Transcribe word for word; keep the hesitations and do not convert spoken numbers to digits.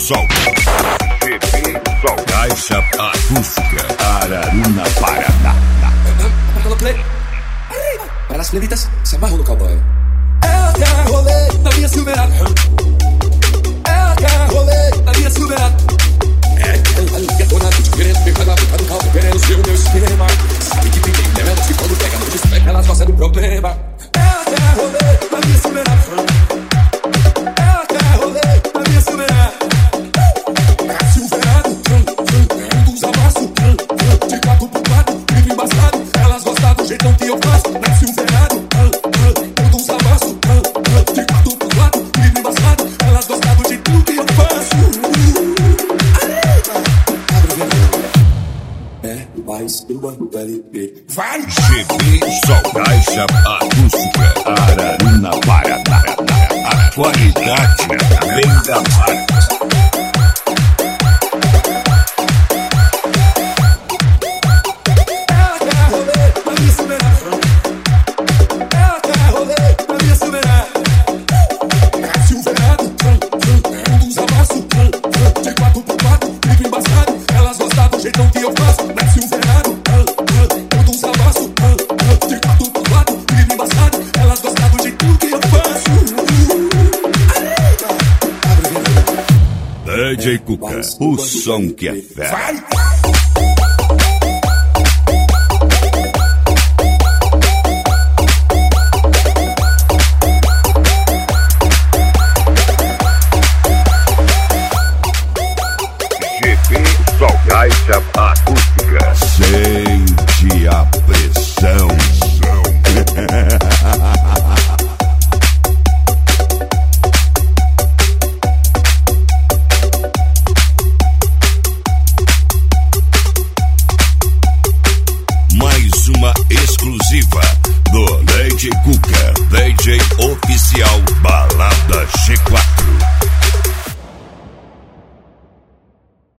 Sol. G P Sol. Caixa Acústica. Araruna, Paraná. Apertando play. Para as plebitas, se amarram no cowboy. Ela quer rolê na minha Silverado. Ela quer rolê na minha Silverado. É que ela liga toda noite querendo pegar na boca do carro, querendo ser o meu esquema. Sabe que tem delas que quando pega no despegue elas gostam do problema. Ela quer rolê na minha Silverado. Ela quer rolê na minha Silverado. É Silverado, um dos amassos, de quatro por quatro, livre embaçado. Elas gostam do jeitão que eu faço. É Silverado, um dos amassos, de quatro por quatro, livre embaçado. Elas gostam do jeitão que eu faço. É mais uma L P. Vai! G P Sol. Caixa Acústica. Araruna, Paraná. A qualidade vem da marca. Ela quer rolê na minha Silverado. Ela quer rolê na minha Silverado. É Silverado, um dos amassos, de quatro por quatro, livre embaçado. Elas gostam do jeitão que eu faço. É Silverado, um dos amassos, de quatro por quatro, livre embaçado. Elas gostam do jeitão que eu faço. D J Cuca, o som que é fera. Vai! G P Sol. Caixa Acústica. Sei.